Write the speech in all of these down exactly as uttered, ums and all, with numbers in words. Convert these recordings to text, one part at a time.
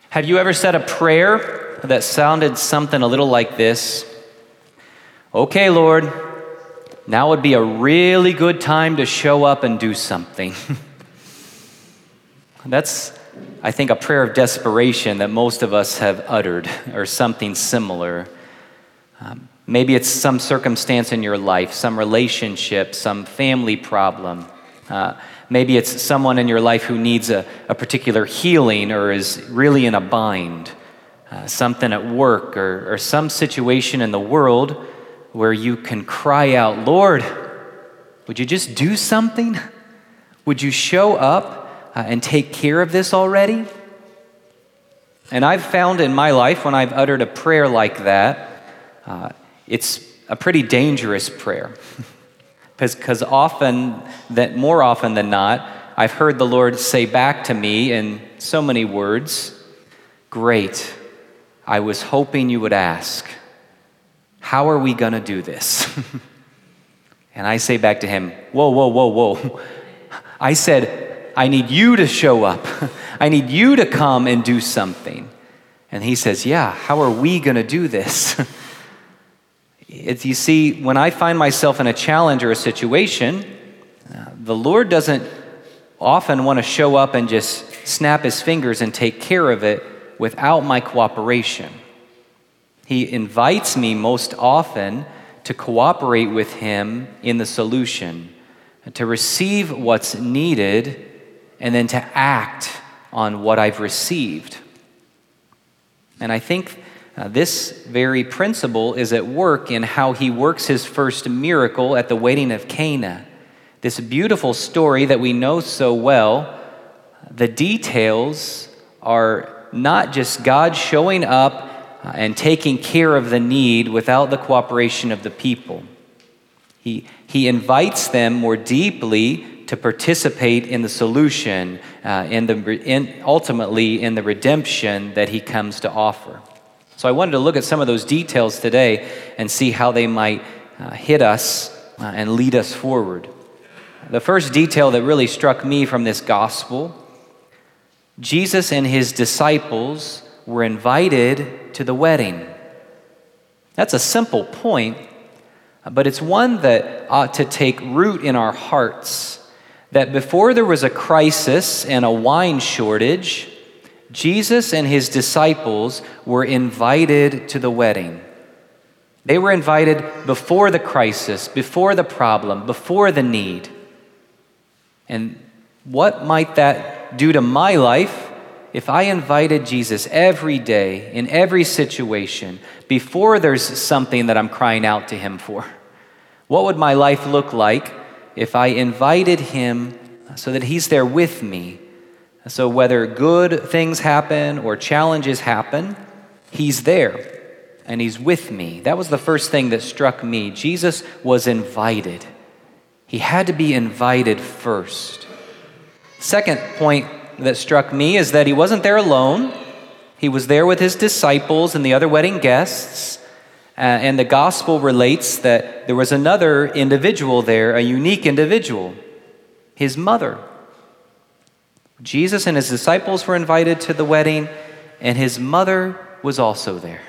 Have you ever said a prayer that sounded something a little like this? Okay, Lord, now would be a really good time to show up and do something. That's, I think, a prayer of desperation that most of us have uttered, or something similar. Um, maybe it's some circumstance in your life, some relationship, some family problem. Uh, maybe it's someone in your life who needs a, a particular healing or is really in a bind. Uh, something at work or, or some situation in the world where you can cry out, Lord, would you just do something? Would you show up uh, and take care of this already? And I've found in my life when I've uttered a prayer like that, uh, it's a pretty dangerous prayer. Because often, that more often than not, I've heard the Lord say back to me in so many words, great, I was hoping you would ask, how are we going to do this? And I say back to him, whoa, whoa, whoa, whoa. I said, I need you to show up. I need you to come and do something. And he says, yeah, how are we going to do this? It's, you see, when I find myself in a challenge or a situation, uh, the Lord doesn't often want to show up and just snap his fingers and take care of it without my cooperation. He invites me most often to cooperate with him in the solution, to receive what's needed, and then to act on what I've received. And I think Uh, this very principle is at work in how he works his first miracle at the wedding of Cana. This beautiful story that we know so well, the details are not just God showing up uh, and taking care of the need without the cooperation of the people. He, he invites them more deeply to participate in the solution, uh, in the, in, ultimately in the redemption that he comes to offer. So I wanted to look at some of those details today and see how they might uh, hit us uh, and lead us forward. The first detail that really struck me from this gospel, Jesus and his disciples were invited to the wedding. That's a simple point, but it's one that ought to take root in our hearts, that before there was a crisis and a wine shortage, Jesus and his disciples were invited to the wedding. They were invited before the crisis, before the problem, before the need. And what might that do to my life if I invited Jesus every day, in every situation, before there's something that I'm crying out to him for? What would my life look like if I invited him so that he's there with me? So whether good things happen or challenges happen, he's there and he's with me. That was the first thing that struck me. Jesus was invited. He had to be invited first. Second point that struck me is that he wasn't there alone. He was there with his disciples and the other wedding guests. Uh, and the gospel relates that there was another individual there, a unique individual, his mother. Jesus and his disciples were invited to the wedding, and his mother was also there.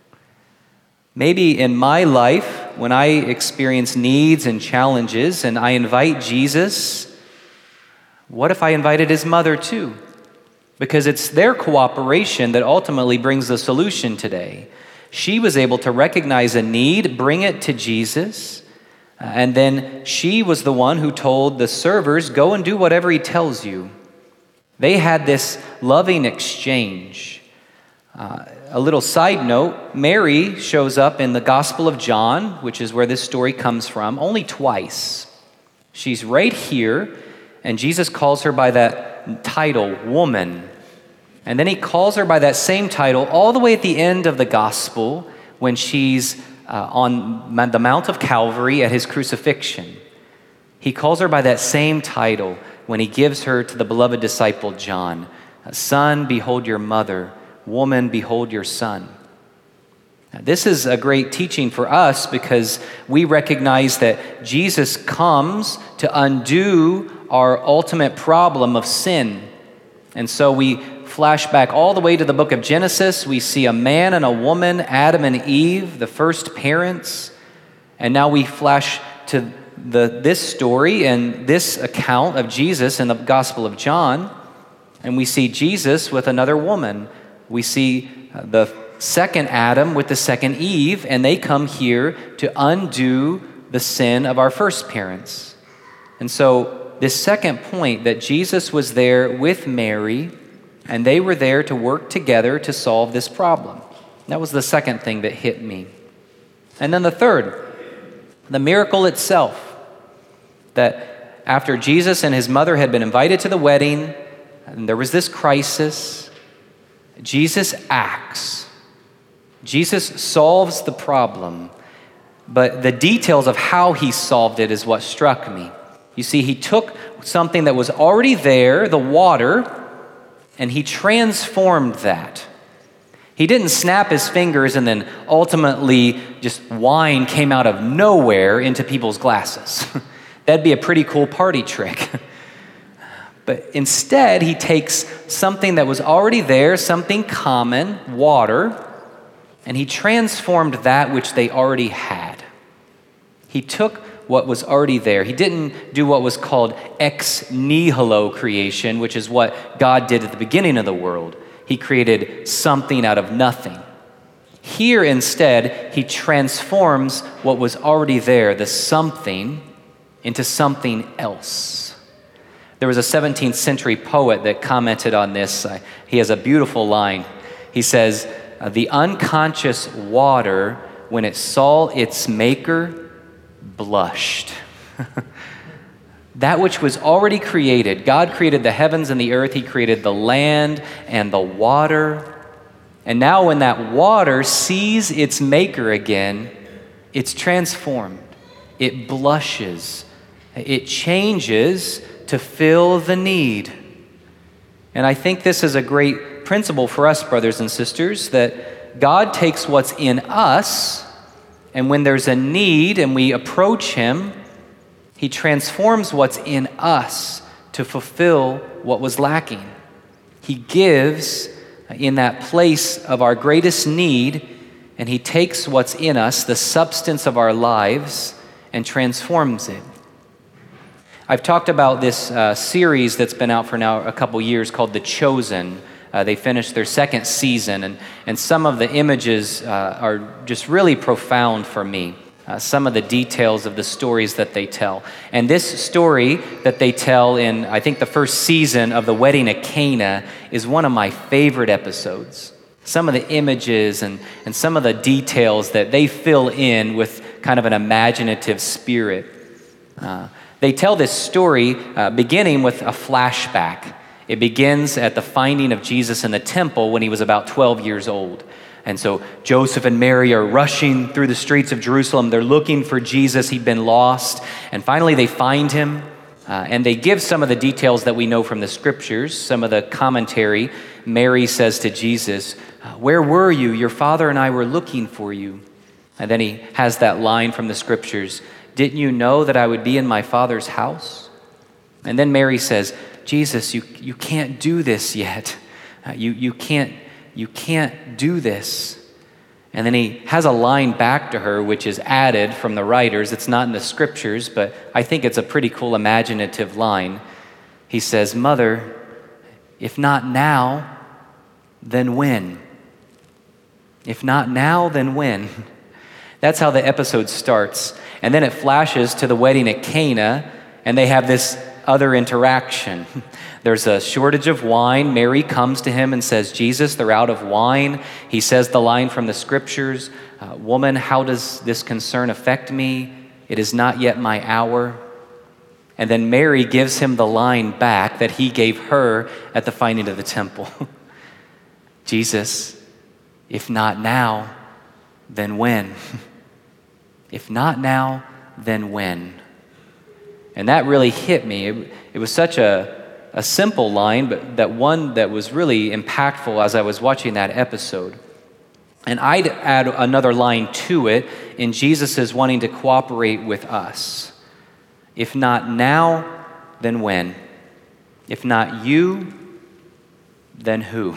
Maybe in my life, when I experience needs and challenges, and I invite Jesus, what if I invited his mother too? Because it's their cooperation that ultimately brings the solution today. She was able to recognize a need, bring it to Jesus, and then she was the one who told the servers, go and do whatever he tells you. They had this loving exchange. Uh, a little side note, Mary shows up in the Gospel of John, which is where this story comes from, only twice. She's right here, and Jesus calls her by that title, woman. And then he calls her by that same title all the way at the end of the Gospel when she's uh, on the Mount of Calvary at his crucifixion. He calls her by that same title when he gives her to the beloved disciple John. Son, behold your mother. Woman, behold your son. Now, this is a great teaching for us because we recognize that Jesus comes to undo our ultimate problem of sin. And so we flash back all the way to the book of Genesis. We see a man and a woman, Adam and Eve, the first parents. And now we flash to the, this story and this account of Jesus in the Gospel of John. And we see Jesus with another woman. We see the second Adam with the second Eve, and they come here to undo the sin of our first parents. And so this second point, that Jesus was there with Mary, and they were there to work together to solve this problem. That was the second thing that hit me. And then the third, the miracle itself, that after Jesus and his mother had been invited to the wedding, and there was this crisis, Jesus acts. Jesus solves the problem, but the details of how he solved it is what struck me. You see, he took something that was already there, the water, and he transformed that. He didn't snap his fingers and then ultimately just wine came out of nowhere into people's glasses. That'd be a pretty cool party trick. But instead, he takes something that was already there, something common, water, and he transformed that which they already had. He took what was already there. He didn't do what was called ex nihilo creation, which is what God did at the beginning of the world. He created something out of nothing. Here, instead, he transforms what was already there, the something, into something else. There was a seventeenth century poet that commented on this. Uh, he has a beautiful line. He says, "The unconscious water, when it saw its maker, blushed." That which was already created. God created the heavens and the earth. He created the land and the water. And now when that water sees its maker again, it's transformed. It blushes. It changes to fill the need. And I think this is a great principle for us, brothers and sisters, that God takes what's in us, and when there's a need and we approach him, he transforms what's in us to fulfill what was lacking. He gives in that place of our greatest need, and he takes what's in us, the substance of our lives, and transforms it. I've talked about this uh, series that's been out for now a couple years called The Chosen. Uh, they finished their second season, and, and some of the images uh, are just really profound for me. Uh, some of the details of the stories that they tell. And this story that they tell in, I think, the first season of The Wedding at Cana is one of my favorite episodes. Some of the images and, and some of the details that they fill in with kind of an imaginative spirit. Uh, they tell this story uh, beginning with a flashback. It begins at the finding of Jesus in the temple when he was about twelve years old. And so Joseph and Mary are rushing through the streets of Jerusalem. They're looking for Jesus. He'd been lost. And finally they find him. Uh, and they give some of the details that we know from the scriptures, some of the commentary. Mary says to Jesus, "Where were you? Your father and I were looking for you." And then he has that line from the scriptures, "Didn't you know that I would be in my Father's house?" And then Mary says, "Jesus, you, you can't do this yet. Uh, you, you, can't, you can't do this." And then he has a line back to her, which is added from the writers. It's not in the scriptures, but I think it's a pretty cool imaginative line. He says, "Mother, if not now, then when? If not now, then when?" That's how the episode starts. And then it flashes to the wedding at Cana, and they have this other interaction. There's a shortage of wine. Mary comes to him and says, "Jesus, they're out of wine." He says the line from the scriptures, uh, "Woman, how does this concern affect me? It is not yet my hour." And then Mary gives him the line back that he gave her at the finding of the temple. "Jesus, if not now, then when? If not now, then when?" And that really hit me. It, it was such a, a simple line, but that one that was really impactful as I was watching that episode. And I'd add another line to it in Jesus' wanting to cooperate with us. If not now, then when? If not you, then who?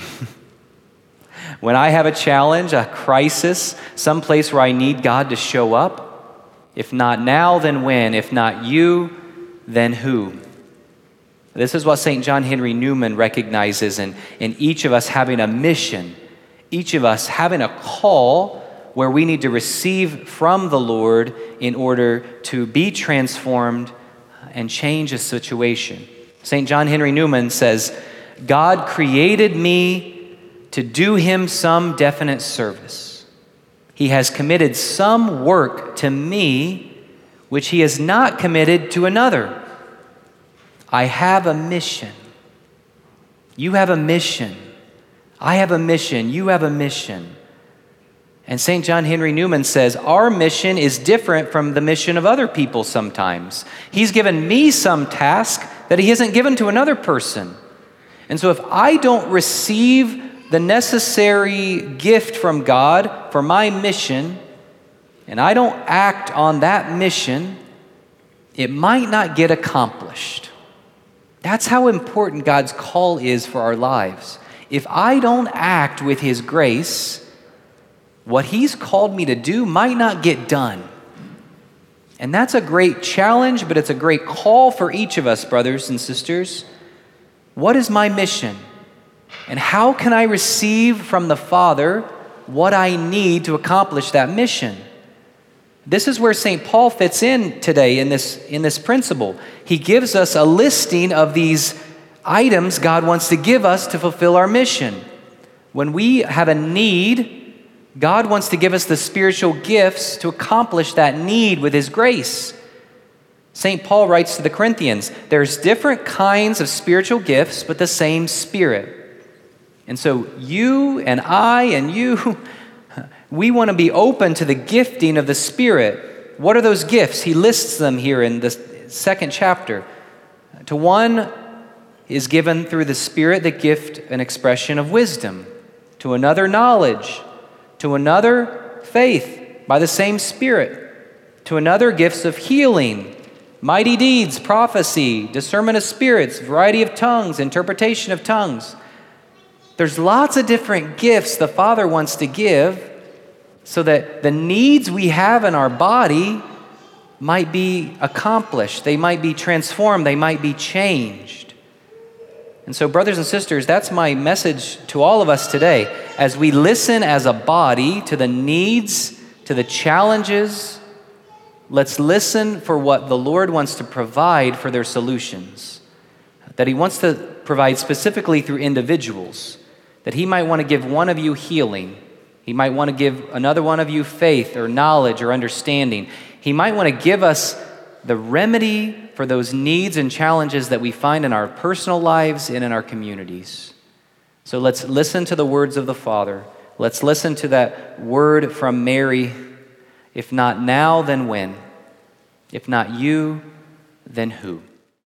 When I have a challenge, a crisis, some place where I need God to show up, if not now, then when? If not you, then who? This is what Saint John Henry Newman recognizes in, in each of us having a mission, each of us having a call where we need to receive from the Lord in order to be transformed and change a situation. Saint John Henry Newman says, God created me to do him some definite service. He has committed some work to me which he has not committed to another. I have a mission. You have a mission. I have a mission. You have a mission. And Saint John Henry Newman says, our mission is different from the mission of other people sometimes. He's given me some task that he hasn't given to another person. And so if I don't receive the necessary gift from God for my mission, and I don't act on that mission, it might not get accomplished. That's how important God's call is for our lives. If I don't act with his grace, what he's called me to do might not get done. And that's a great challenge, but it's a great call for each of us, brothers and sisters. What is my mission? And how can I receive from the Father what I need to accomplish that mission? This is where Saint Paul fits in today in this, in this principle. He gives us a listing of these items God wants to give us to fulfill our mission. When we have a need, God wants to give us the spiritual gifts to accomplish that need with his grace. Saint Paul writes to the Corinthians, there's different kinds of spiritual gifts, but the same Spirit. And so you and I and you, we want to be open to the gifting of the Spirit. What are those gifts? He lists them here in the second chapter. To one is given through the Spirit the gift and expression of wisdom. To another, knowledge. To another, faith by the same Spirit. To another, gifts of healing, mighty deeds, prophecy, discernment of spirits, variety of tongues, interpretation of tongues. There's lots of different gifts the Father wants to give so that the needs we have in our body might be accomplished. They might be transformed. They might be changed. And so, brothers and sisters, that's my message to all of us today. As we listen as a body to the needs, to the challenges, let's listen for what the Lord wants to provide for their solutions. That he wants to provide specifically through individuals. That he might want to give one of you healing. He might want to give another one of you faith or knowledge or understanding. He might want to give us the remedy for those needs and challenges that we find in our personal lives and in our communities. So let's listen to the words of the Father. Let's listen to that word from Mary. If not now, then when? If not you, then who?